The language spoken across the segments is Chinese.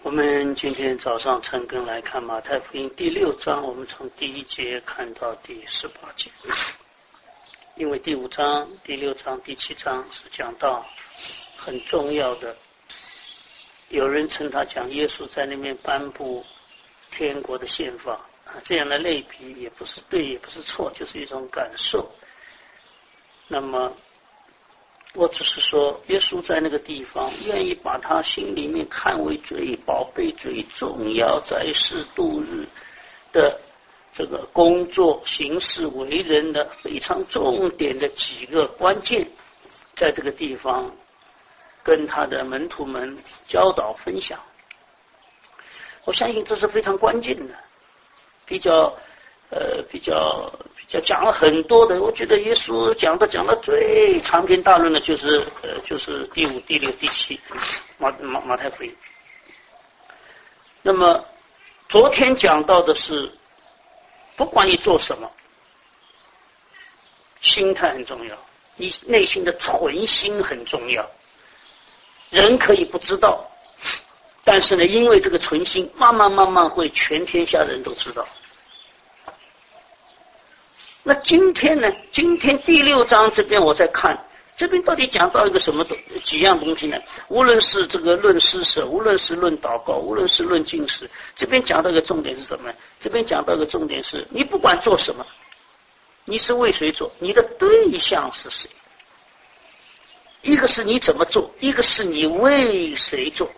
我们今天早上陈根来看马太福音第6章，我们从第1节看到第18节。因为第5章、第6章、第7章是讲到很重要的，有人称他讲耶稣在那边颁布天国的宪法这样的类比也不是对也不是错，就是一种感受。那么我只是说耶稣在那个地方愿意把他心里面看为最宝贝最重要在世度日的这个工作行事为人的非常重点的几个关键，在这个地方跟他的门徒们教导分享。我相信这是非常关键的，比较讲了很多的。我觉得耶稣讲的最长篇大论的就是第5、第6、第7马太福音。那么昨天讲到的是，不管你做什么，心态很重要，你内心的纯心很重要。人可以不知道，但是呢，因为这个纯心慢慢会全天下人都知道。那今天呢？今天第6章这边我在看，这边到底讲到一个什么几样东西呢？无论是这个论施舍，无论是论祷告，无论是论禁食，这边讲到一个重点是什么呢？这边讲到一个重点是，你不管做什么，你是为谁做，你的对象是谁？一个是你怎么做，一个是你为谁做。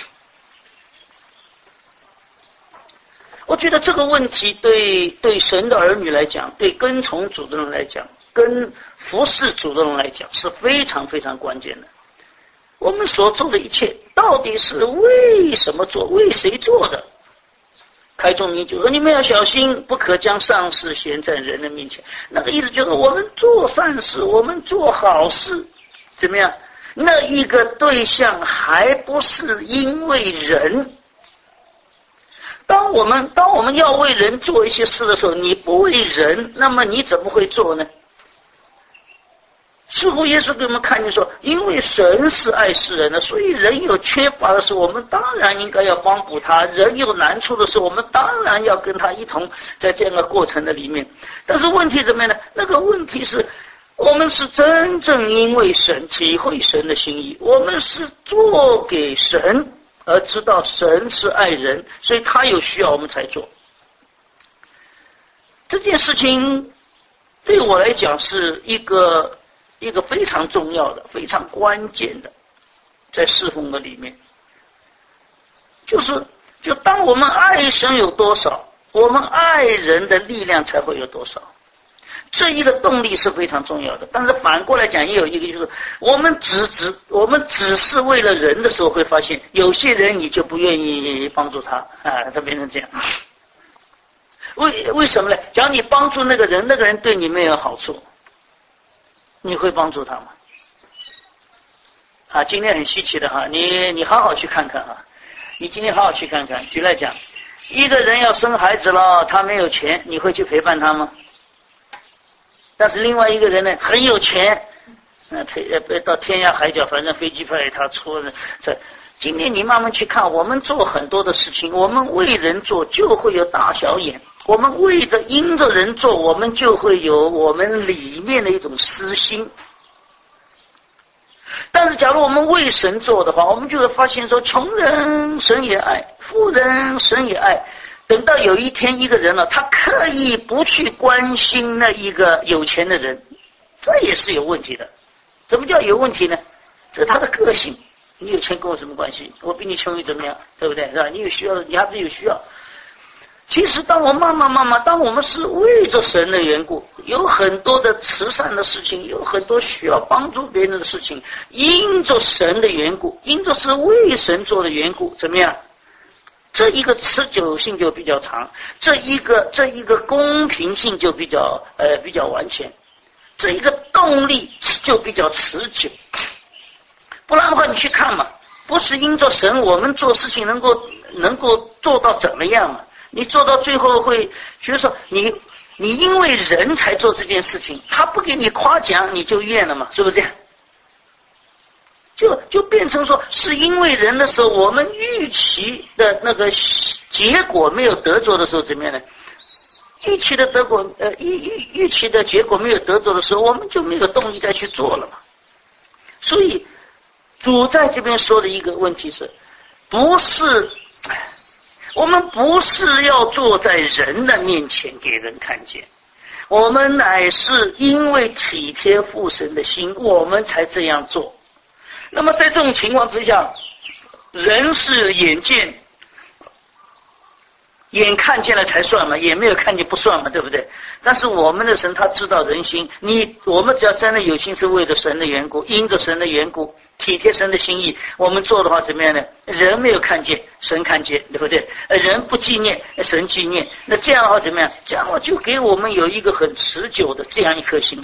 我觉得这个问题对神的儿女来讲，对跟从主的人来讲，跟服侍主的人来讲是非常非常关键的。我们所做的一切到底是为什么做，为谁做的？开宗明义就说你们要小心，不可将善事显在人的面前。那个意思就是我们做善事，我们做好事，怎么样？那一个对象还不是因为人。当我们要为人做一些事的时候，你不为人，那么你怎么会做呢？似乎耶稣给我们看见说，因为神是爱世人的，所以人有缺乏的时候，我们当然应该要帮补他；人有难处的时候，我们当然要跟他一同在这样的过程的里面。但是问题怎么样呢？那个问题是，我们是真正因为神体会神的心意，我们是做给神，而知道神是爱人，所以他有需要我们才做。这件事情对我来讲是一个非常重要的、非常关键的，在侍奉的里面，就当我们爱神有多少，我们爱人的力量才会有多少。这一个动力是非常重要的。但是反过来讲，也有一个就是我们只是为了人的时候，会发现有些人你就不愿意帮助他他变成这样。为什么呢？假如你帮助那个人，那个人对你没有好处，你会帮助他吗？今天很稀奇的你好好去看看你今天好好去看看。举例讲，一个人要生孩子了，他没有钱，你会去陪伴他吗？但是另外一个人呢，很有钱，到天涯海角，反正飞机票他出了。今天你慢慢去看，我们做很多的事情，我们为人做就会有大小眼，我们因着人做，我们就会有我们里面的一种私心。但是假如我们为神做的话，我们就会发现说，穷人神也爱，富人神也爱。等到有一天一个人了，他刻意不去关心那一个有钱的人，这也是有问题的。怎么叫有问题呢？这是他的个性。你有钱跟我什么关系？我比你穷又怎么样？对不对？是吧？你有需要，你还不是有需要。其实当我慢慢，当我们是为着神的缘故，有很多的慈善的事情，有很多需要帮助别人的事情，因着神的缘故，因着是为神做的缘故，怎么样？这一个持久性就比较长，这一个公平性就比较完全，这一个动力就比较持久。不然的话，你去看嘛，不是因着神，我们做事情能够做到怎么样嘛？你做到最后会觉得说，你因为人才做这件事情，他不给你夸奖，你就怨了嘛，是不是这样？ 就变成说，是因为人的时候，我们预期的那个结果没有得着的时候，怎么样呢？预期的结果没有得着的时候，我们就没有动力再去做了嘛。所以，主在这边说的一个问题是，我们不是要坐在人的面前给人看见，我们乃是因为体贴父神的心，我们才这样做。那么在这种情况之下，人是眼看见了才算嘛，眼没有看见不算嘛，对不对？但是我们的神他知道人心，我们只要真的有心是为了神的缘故，因着神的缘故，体贴神的心意，我们做的话怎么样呢？人没有看见，神看见，对不对？人不纪念，神纪念。那这样的话怎么样？这样的话就给我们有一个很持久的这样一颗心。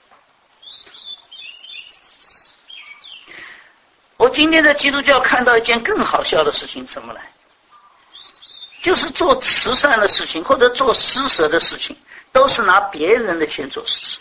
我今天在基督教看到一件更好笑的事情，什么呢？就是做慈善的事情或者做施舍的事情，都是拿别人的钱做施舍。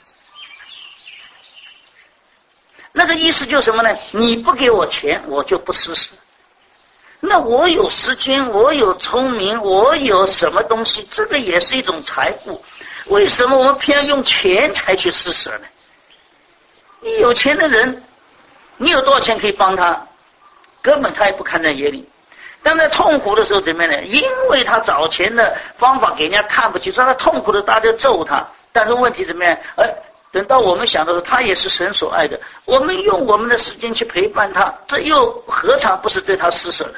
那个意思就是什么呢？你不给我钱，我就不施舍。那我有时间，我有聪明，我有什么东西，这个也是一种财富。为什么我们偏要用钱才去施舍呢？你有钱的人，你有多少钱可以帮他，根本他也不看在眼里。但在痛苦的时候怎么样呢？因为他找钱的方法给人家看不起，所以他痛苦的大家揍他。但是问题怎么样？等到我们想到说他也是神所爱的，我们用我们的时间去陪伴他，这又何尝不是对他施舍呢？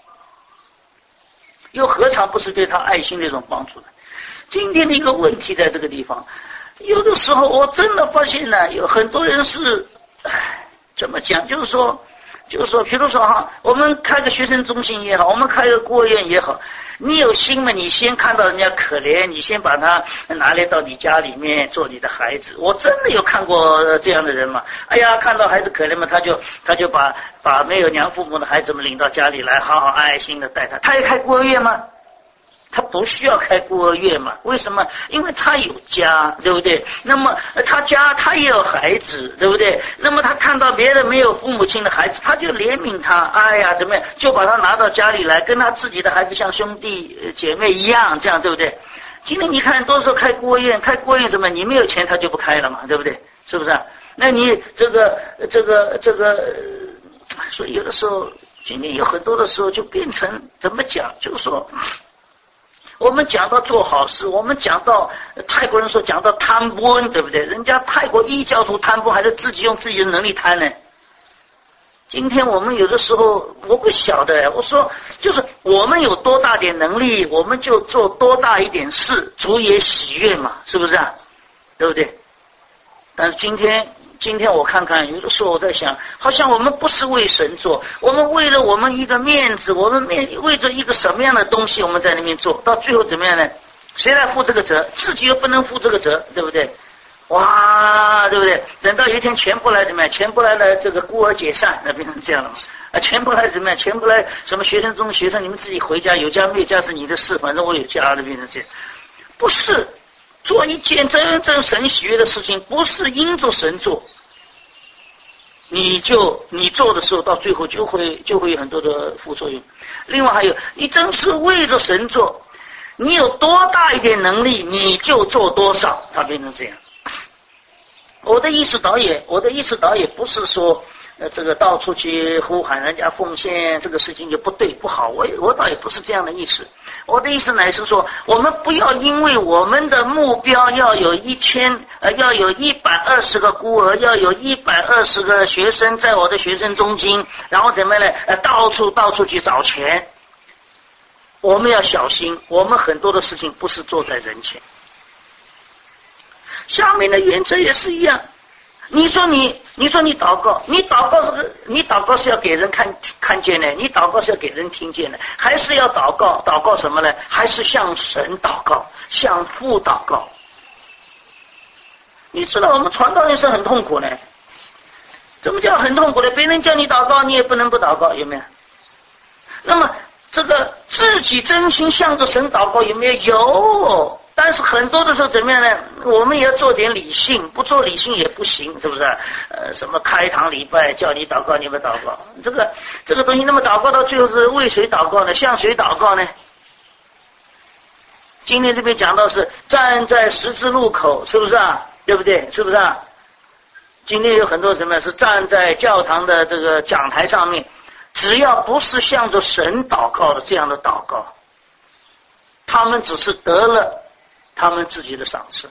又何尝不是对他爱心的一种帮助呢？今天的一个问题在这个地方，有的时候我真的发现呢，有很多人是怎么讲，就是说比如说哈，我们开个学生中心也好，我们开个孤儿院也好，你有心嘛，你先看到人家可怜，你先把他拿来到你家里面做你的孩子。我真的有看过这样的人嘛，哎呀，看到孩子可怜嘛，他就把没有娘父母的孩子们领到家里来，好好爱心的带他。他也开孤儿院吗？他不需要开孤儿院嘛？为什么？因为他有家，对不对？那么他也有孩子，对不对？那么他看到别人没有父母亲的孩子，他就怜悯他，哎呀，怎么样？就把他拿到家里来，跟他自己的孩子像兄弟姐妹一样，这样对不对？今天你看，多数开孤儿院什么？你没有钱，他就不开了嘛，对不对？是不是啊？那你这个，所以有的时候，今天有很多的时候就变成怎么讲？就是说。我们讲到做好事，我们讲到泰国人说讲到贪污，对不对？人家泰国异教徒贪污，还是自己用自己的能力贪呢？今天我们有的时候我不晓得，我说就是我们有多大点能力，我们就做多大一点事，主也喜悦嘛，是不是啊？对不对？但是今天我看看，有的时候我在想，好像我们不是为神做，我们为了我们一个面子，我们为着一个什么样的东西，我们在那边做，到最后怎么样呢？谁来负这个责？自己又不能负这个责，对不对？哇，对不对？等到有一天钱不来怎么样？钱不来了，这个孤儿解散，那变成这样了嘛？钱不来怎么样？钱不来，什么学生中学生，你们自己回家，有家没有家是你的事，反正我有家了，变成这样，不是。做一件真正神喜悦的事情，不是因着神做，你做的时候，到最后就会有很多的副作用。另外还有，你真是为着神做，你有多大一点能力，你就做多少，它变成这样。我的意思倒也不是说这个到处去呼喊人家奉献，这个事情就不对不好，我倒也不是这样的意思。我的意思乃是说，我们不要因为我们的目标要有要有120个孤儿，要有120个学生在我的学生中心，然后怎么呢？到处去找钱。我们要小心，我们很多的事情不是做在人前。下面的原则也是一样。你说你祷告，你祷告是要给人看见的，你祷告是要给人听见的，还是要祷告什么呢？还是向神祷告，向父祷告。你知道我们传道人是很痛苦的，怎么叫很痛苦的？别人叫你祷告，你也不能不祷告，有没有？那么这个自己真心向着神祷告有没有？有。 但是很多的时候怎么样呢？我们也要做点理性，不做理性也不行，是不是？什么开堂礼拜叫你祷告，你们祷告，这个东西，那么祷告到最后是为谁祷告呢？向谁祷告呢？今天这边讲到是站在十字路口，是不是啊？对不对？是不是啊？今天有很多什么是站在教堂的这个讲台上面，只要不是向着神祷告的这样的祷告，他们只是得了他们自己的赏赐。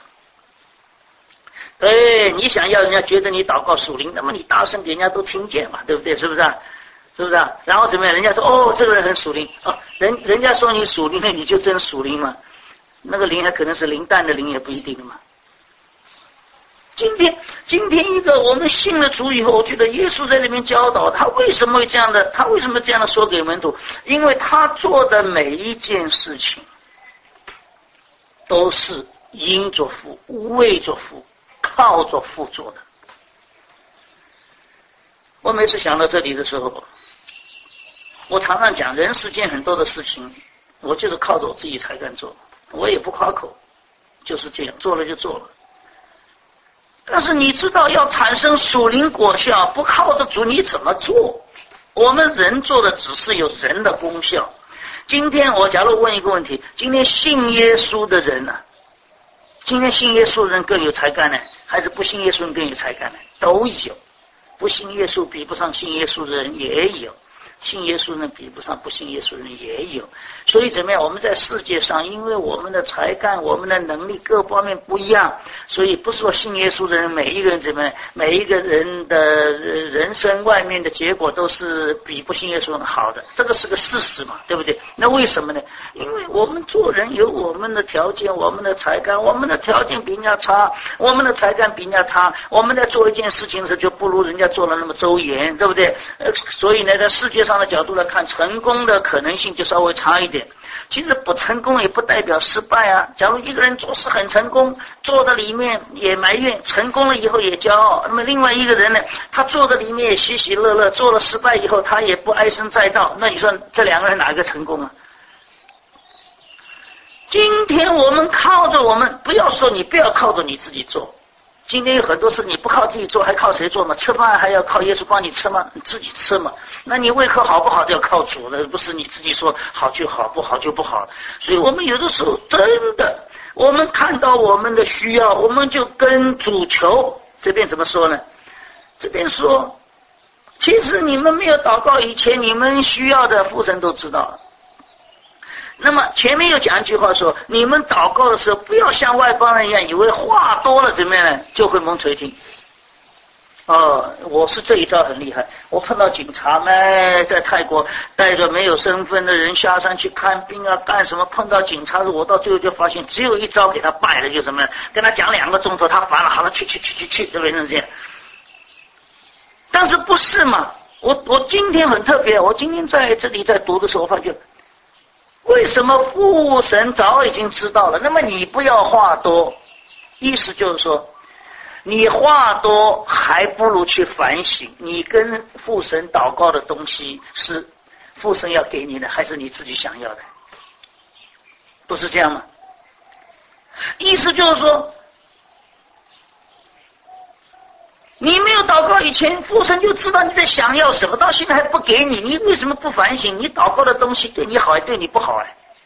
对，你想要人家觉得你祷告属灵，那么你大声给人家都听见嘛，对不对？是不是啊？是不是啊？然后怎么样？人家说哦，这个人很属灵哦，人家说你属灵了，你就真属灵嘛？那个灵还可能是灵蛋的灵，也不一定的嘛。今天一个我们信了主以后，我觉得耶稣在那边教导他为什么会这样的，他为什么这样的说给门徒？因为他做的每一件事情都是因着父、为着父、靠着父做的。我每次想到这里的时候，我常常讲，人世间很多的事情，我就是靠着我自己才敢做，我也不夸口，就是这样，做了就做了。但是你知道，要产生属灵果效，不靠着主你怎么做？我们人做的只是有人的功效。今天我假如问一个问题，今天信耶稣的人呢？今天信耶稣的人更有才干呢，还是不信耶稣的人更有才干呢？都有。不信耶稣比不上信耶稣的人也有，信耶稣的人比不上不信耶稣的人也有。所以怎么样？我们在世界上，因为我们的才干、我们的能力各方面不一样，所以不是说信耶稣的人每一个人怎么样，每一个人的人生外面的结果都是比不信耶稣人好的，这个是个事实嘛，对不对？那为什么呢？因为我们做人有我们的条件，我们的才干，我们的条件比人家差，我们的才干比人家差，我们在做一件事情的时候就不如人家做了那么周延，对不对？所以呢，在世界上的角度来看，成功的可能性就稍微差一点。其实不成功也不代表失败啊。假如一个人做事很成功，做的里面也埋怨，成功了以后也骄傲，那么另外一个人呢，他做的里面也喜喜乐乐，做了失败以后他也不唉声载道，那你说这两个人哪一个成功啊？今天我们靠着我们，不要说你不要靠着你自己做，今天有很多事你不靠自己做，还靠谁做嘛？吃饭还要靠耶稣帮你吃吗？你自己吃嘛。那你胃口好不好都要靠主的，不是你自己说好就好，不好就不好。所以我们有的时候真的，我们看到我们的需要，我们就跟主求。这边怎么说呢？这边说，其实你们没有祷告以前，你们需要的父神都知道了。那么前面又讲一句话说，你们祷告的时候不要像外邦人一样，以为话多了怎么样呢就会蒙垂听。我是这一招很厉害。我碰到警察们在泰国带着没有身份的人下山去看病啊，干什么？碰到警察，我到最后就发现只有一招给他败了，就什么？跟他讲2个钟头，他烦了，好了，去，就变成这样。但是不是嘛？我今天很特别，我今天在这里在读的时候，我发现为什么父神早已经知道了？那么你不要话多，意思就是说，你话多还不如去反省，你跟父神祷告的东西是父神要给你的，还是你自己想要的？不是这样吗？意思就是说，你没有祷告以前，父神就知道你在想要什么，到现在还不给你，你为什么不反省？你祷告的东西对你好还对你不好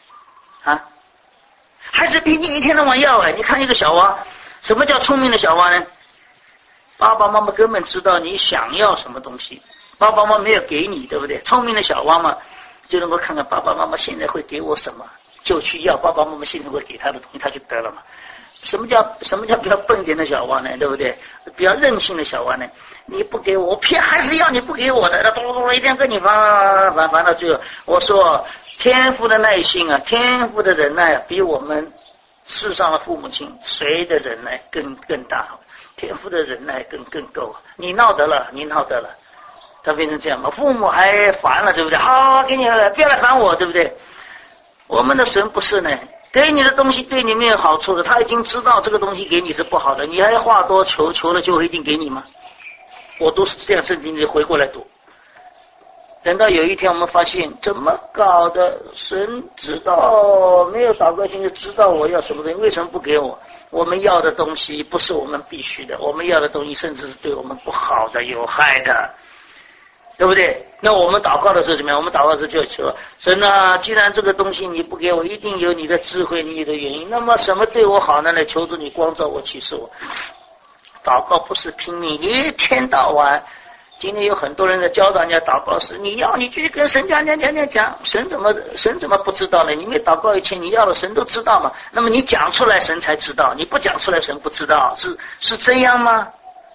还是比你一天到晚要你看一个小娃，什么叫聪明的小娃呢？爸爸妈妈根本知道你想要什么东西，爸爸妈妈没有给你，对不对？聪明的小娃嘛，就能够看看爸爸妈妈现在会给我什么，就去要爸爸妈妈现在会给他的东西，他就得了嘛。什么叫比较笨点的小娃呢？对不对？比较任性的小娃呢？你不给我偏还是要你不给我的，那咚一定跟你烦到最后。我说天父的耐心啊，天父的忍耐啊，比我们世上的父母亲谁的忍耐更大，天父的忍耐更够。你闹得了，他变成这样嘛？父母还烦了，对不对？好，给你了，不要来烦我，对不对？我们的神不是呢，给你的东西对你没有好处的，他已经知道这个东西给你是不好的，你还话多求了就一定给你吗？我都是这样圣经里回过来读。 等到有一天我们发现怎么搞的，神知道，没有祷告心就知道我要什么东西，为什么不给我？我们要的东西不是我们必须的，我们要的东西甚至是对我们不好的、有害的，对不对？那我们祷告的时候怎么样？我们祷告的时候就求神啊，既然这个东西你不给我，一定有你的智慧、你的原因。那么什么对我好呢？来求助你光照我、启示我。祷告不是拼命一天到晚。今天有很多人在教导人家祷告时，你继续跟神讲，神怎么不知道呢？你没祷告以前，你要了神都知道嘛。那么你讲出来，神才知道；你不讲出来，神不知道，是这样吗？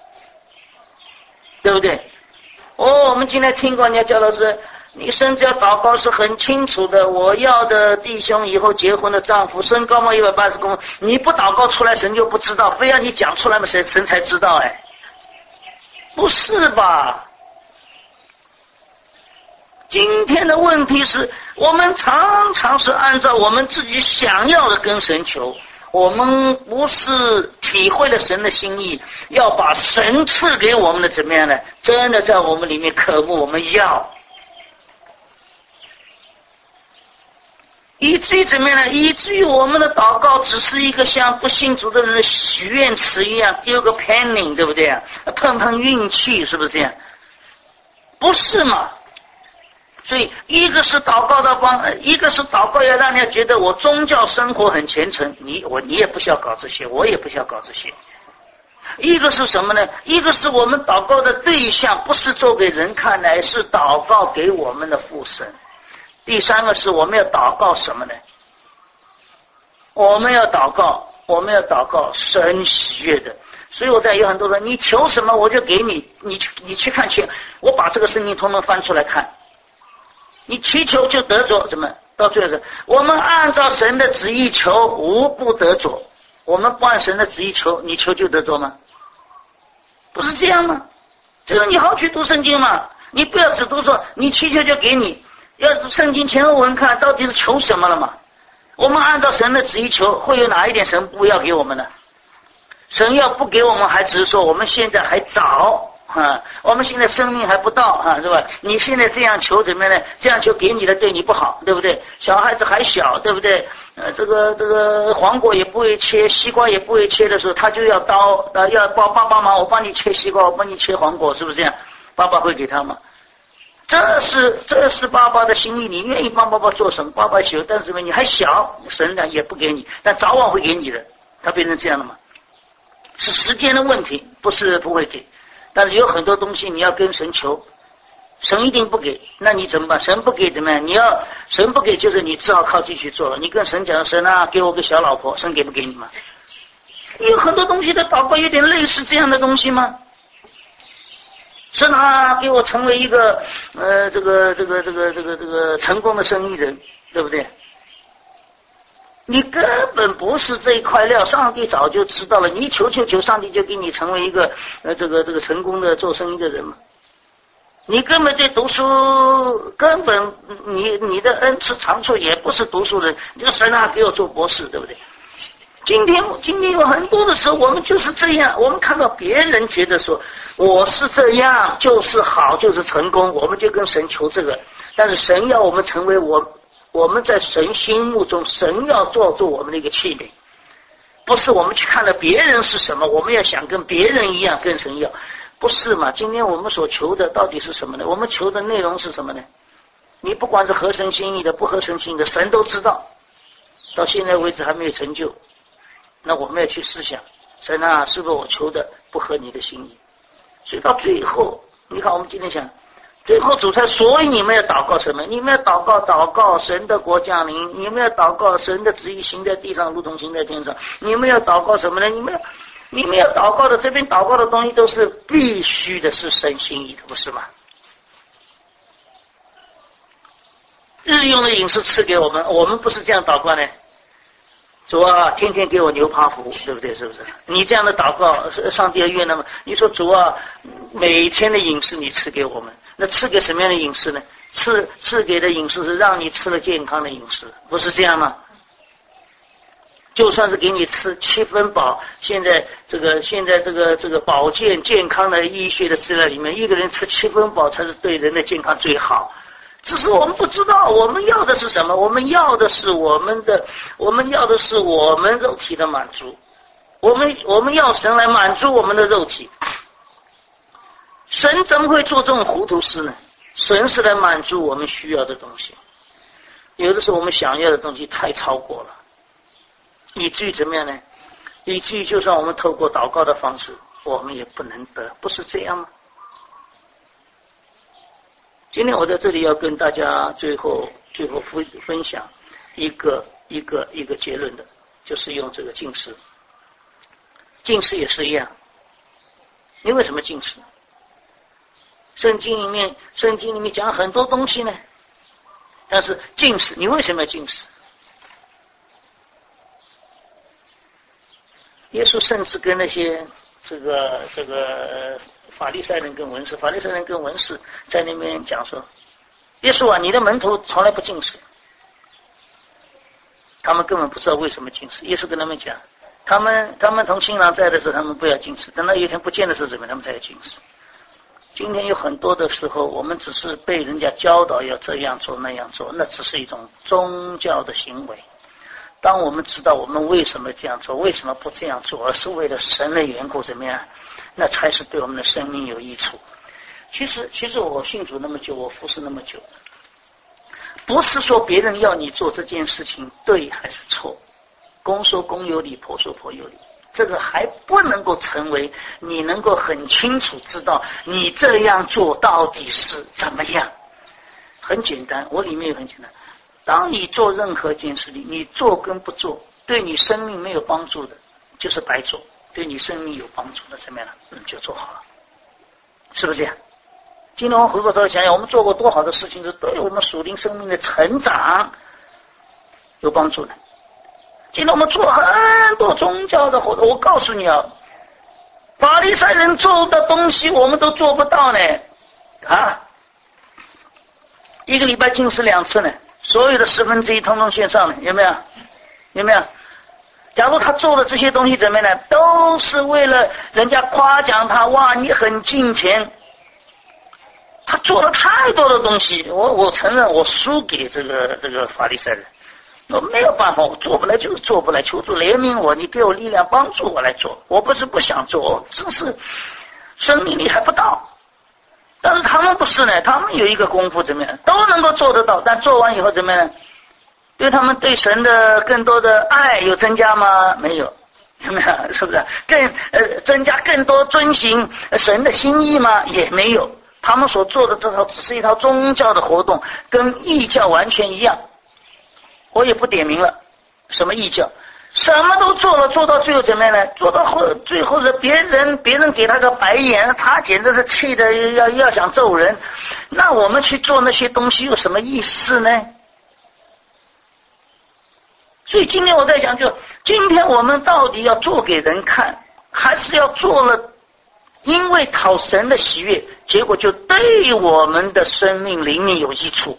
对不对？我们今天听过人家教导是，你甚至要祷告是很清楚的。我要的弟兄以后结婚的丈夫身高嘛180公分，你不祷告出来，神就不知道，非要你讲出来嘛，神才知道。不是吧？今天的问题是我们常常是按照我们自己想要的跟神求，我们不是体会了神的心意，要把神赐给我们的怎么样呢？真的在我们里面渴慕，我们要，以至于怎么样呢？以至于我们的祷告只是一个像不信主的人的许愿池一样，丢个 penning， 对不对？碰运气，是不是这样？不是嘛？所以一个是祷告到一个是祷告要让人家觉得我宗教生活很虔诚，你也不需要搞这些，我也不需要搞这些。一个是什么呢？一个是我们祷告的对象不是做给人看，乃是祷告给我们的父神。第三个是我们要祷告什么呢？我们要祷告神喜悦的。所以我在有很多人，你求什么我就给你，你去看清，我把这个圣经通通翻出来看，你祈求就得着，怎么到最后是我们按照神的旨意求，无不得着。我们不按神的旨意求，你求就得着吗？不是这样吗？这个你好去读圣经嘛，你不要只读说你祈求就给你，要圣经前后文看到底是求什么了嘛。我们按照神的旨意求，会有哪一点神不要给我们呢？神要不给我们，还只是说我们现在还早我们现在生命还不到是吧？你现在这样求怎么样呢？这样求给你的对你不好，对不对？小孩子还小，对不对？这个黄瓜也不会切，西瓜也不会切的时候，他就要刀要帮爸爸忙，我帮你切西瓜，我帮你切黄瓜，是不是这样？爸爸会给他吗？这是爸爸的心意，你愿意帮爸爸做什么？爸爸喜欢，但是你还小，神呢也不给你，但早晚会给你的。他变成这样了吗？是时间的问题，不是不会给。但是有很多东西你要跟神求，神一定不给，那你怎么办？神不给怎么样？神不给，就是你只好靠自己去做了。你跟神讲，神啊，给我个小老婆，神给不给你吗？有很多东西的祷告有点类似这样的东西吗？神啊，给我成为一个这个成功的生意人，对不对？你根本不是这一块料，上帝早就知道了。你求，上帝就给你成为一个这个成功的做生意的人嘛。你根本对读书，根本你的恩赐长处也不是读书人。你说神啊，给我做博士，对不对？今天有很多的时候，我们就是这样，我们看到别人觉得说我是这样就是好，就是成功，我们就跟神求这个。但是神要我们成为我们在神心目中，神要做我们的一个器皿，不是我们去看到别人是什么，我们要想跟别人一样跟神要，不是嘛？今天我们所求的到底是什么呢？我们求的内容是什么呢？你不管是合神心意的不合神心意的，神都知道，到现在为止还没有成就。那我们要去思想，神啊，是不是我求的不合你的心意？所以到最后，你看我们今天想，最后主才，所以你们要祷告什么？你们要祷告神的国降临，你们要祷告神的旨意行在地上如同行在天上。你们要祷告什么呢？你们要祷告的，这边祷告的东西都是必须的，是神心意的，不是吗？日用的饮食赐给我们，我们不是这样祷告呢？主啊，天天给我牛扒福，对不对？是不是？你这样的祷告，上帝要悦纳吗？你说主啊，每天的饮食你赐给我们，那赐给什么样的饮食呢？赐给的饮食是让你吃了健康的饮食，不是这样吗？ 就算是给你吃7分饱，现在这个保健健康的医学的资料里面，一个人吃7分饱才是对人的健康最好。只是我们不知道我们要的是什么，我们要的是我们肉体的满足，我们要神来满足我们的肉体。神怎么会做这种糊涂事呢？神是来满足我们需要的东西，有的时候我们想要的东西太超过了，以至于怎么样呢？以至于就算我们透过祷告的方式，我们也不能得，不是这样吗？今天我在这里要跟大家最后分享一个结论的，就是用这个禁食。禁食也是一样，你为什么禁食？圣经里面讲很多东西呢，但是禁食，你为什么要禁食？耶稣甚至跟那些这个法利赛人跟文士在那边讲说，耶稣啊，你的门徒从来不禁食，他们根本不知道为什么禁食。耶稣跟他们讲，他们同新郎在的时候他们不要禁食，等到有一天不见的时候怎么他们才要禁食。今天有很多的时候，我们只是被人家教导要这样做那样做，那只是一种宗教的行为。当我们知道我们为什么这样做，为什么不这样做，而是为了神的缘故怎么样，那才是对我们的生命有益处。其实我信主那么久，我服侍那么久，不是说别人要你做这件事情对还是错，公说公有理，婆说婆有理，这个还不能够成为你能够很清楚知道你这样做到底是怎么样。很简单，我里面也很简单，当你做任何一件事情，你做跟不做对你生命没有帮助的就是白做，对你生命有帮助的怎么样了，就做好了，是不是这样？今天我回过头想想，我们做过多好的事情，是对我们属灵生命的成长有帮助的。今天我们做很多宗教的活动，我告诉你啊，法利赛人做的东西我们都做不到呢。一个礼拜禁食2次呢，所有的1/10通通线上呢，有没有？假如他做了这些东西怎么样呢？都是为了人家夸奖他，哇，你很敬虔。他做了太多的东西，我承认我输给这个法利赛人，我没有办法，我做不来就是做不来，求主怜悯我，你给我力量帮助我来做。我不是不想做，只是生命力还不到。但是他们不是呢，他们有一个功夫怎么样，都能够做得到，但做完以后怎么样？对他们对神的更多的爱有增加吗？没有，有没有？是不是增加更多遵行神的心意吗？也没有。他们所做的这套只是一套宗教的活动，跟异教完全一样。我也不点名了，什么异教，什么都做了，做到最后怎么样呢？做到最后是别人给他个白眼，他简直是气得要想揍人。那我们去做那些东西有什么意思呢？所以今天我在想，就今天我们到底要做给人看，还是要做了因为讨神的喜悦，结果就对我们的生命灵命有益处。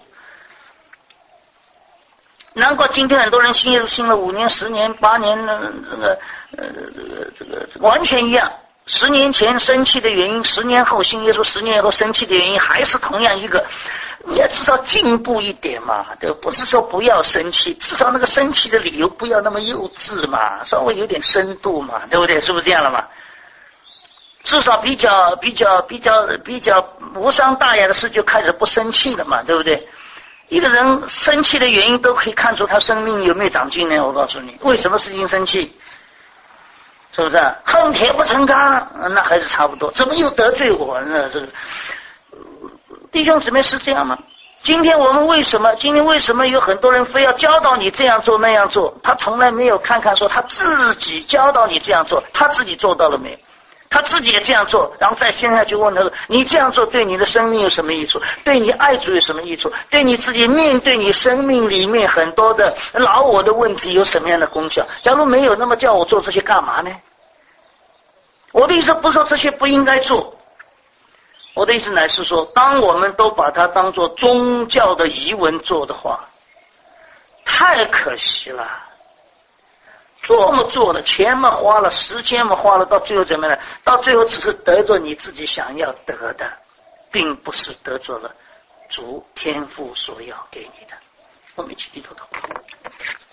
难怪今天很多人信耶稣信了5年、10年、8年，这个完全一样。10年前生气的原因，10年后信耶稣，10年后生气的原因还是同样一个。你也至少进步一点嘛，对吧？不是说不要生气，至少那个生气的理由不要那么幼稚嘛，稍微有点深度嘛，对不对？是不是这样了嘛？至少比较无伤大雅的事就开始不生气了嘛，对不对？一个人生气的原因都可以看出他生命有没有长进呢？我告诉你，为什么事情生气？是不是？恨铁不成钢，那还是差不多。怎么又得罪我呢？这个弟兄姊妹是这样吗？今天为什么有很多人非要教导你这样做那样做？他从来没有看看说他自己教导你这样做，他自己做到了没有？他自己也这样做，然后再现在就问他说，你这样做对你的生命有什么益处？对你爱主有什么益处？对你自己面对你生命里面很多的老我的问题有什么样的功效？假如没有，那么叫我做这些干嘛呢？我的意思不是说这些不应该做，我的意思乃是说，当我们都把它当作宗教的仪文做的话，太可惜了。 做么做了，钱嘛花了，时间嘛花了，到最后怎么样？到最后只是得着你自己想要得的，并不是得着了主天父所要给你的。我们一起低头祷告。